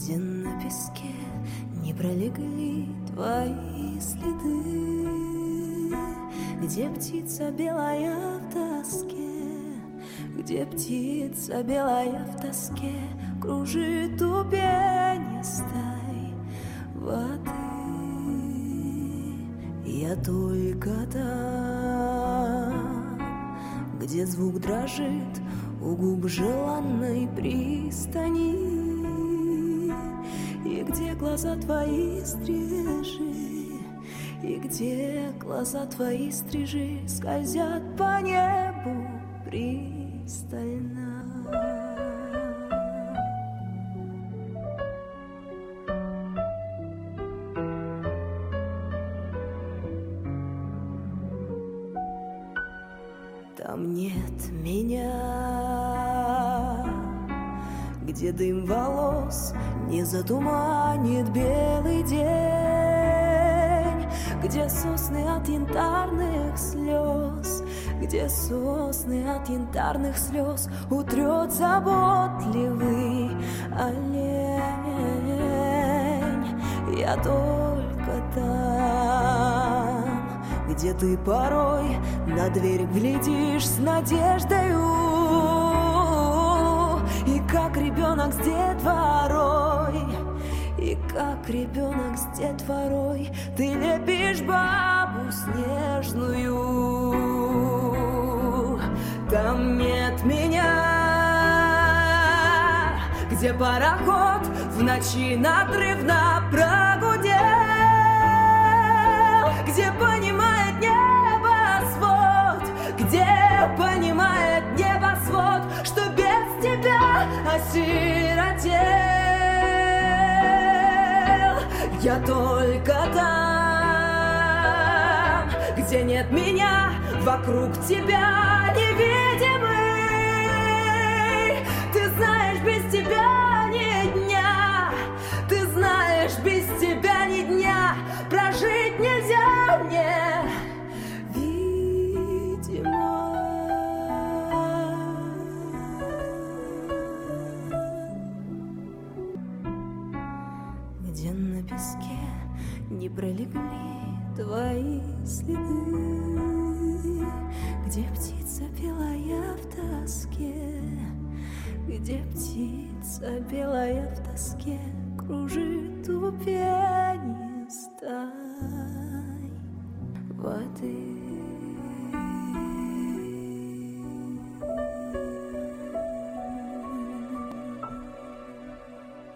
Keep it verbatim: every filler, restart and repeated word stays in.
где на песке не пролегли твои следы, где птица белая в тоске, где птица белая в тоске кружит у пенистой воды. Я только там, где звук дрожит у губ желанной пристани, и где глаза твои стрижи, и где глаза твои стрижи скользят по небу пристально. Там нет меня, где дым волос не затуманит белый день, где сосны от янтарных слез, где сосны от янтарных слез утрет заботливый олень. Я только там, где ты порой на дверь глядишь с надеждою, и как ребенок с детворой, и как ребенок с детворой ты лепишь бабу снежную. Там нет меня, где пароход в ночи надрывно прогудел, где понимает небосвод, где понимает небосвод, что без тебя осиротел. Я только там, где нет меня, вокруг тебя невидимый. Ты знаешь, без тебя ни дня, ты знаешь, без тебя ни дня прожить нельзя мне, видимо. Где на песке не пролегли твои следы, где птица белая в тоске, где птица белая в тоске кружит у пенистой воды.